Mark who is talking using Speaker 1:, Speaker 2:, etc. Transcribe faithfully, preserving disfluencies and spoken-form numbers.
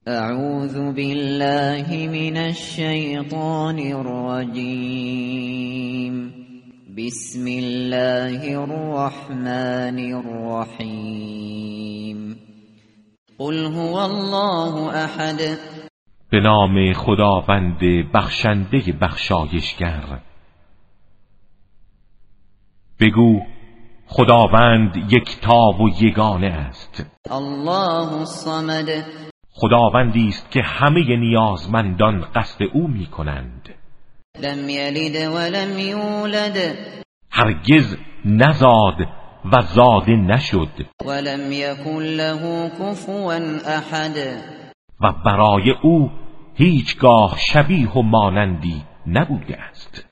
Speaker 1: اعوذ بالله من الشیطان الرجیم. بسم الله الرحمن الرحیم. قل هو الله احد.
Speaker 2: به نام خداوند بخشنده بخشایشگر. بگو خداوند یکتا و یگانه است.
Speaker 1: الله الصمد.
Speaker 2: خداوندی است که همه نیازمندان قصد او می کنند.
Speaker 1: لم یلد ولم یولد.
Speaker 2: هرگز نزاد و زاده نشد.
Speaker 1: ولم یکن له کفوا احد.
Speaker 2: و برای او هیچگاه شبیه و مانندی نبوده است.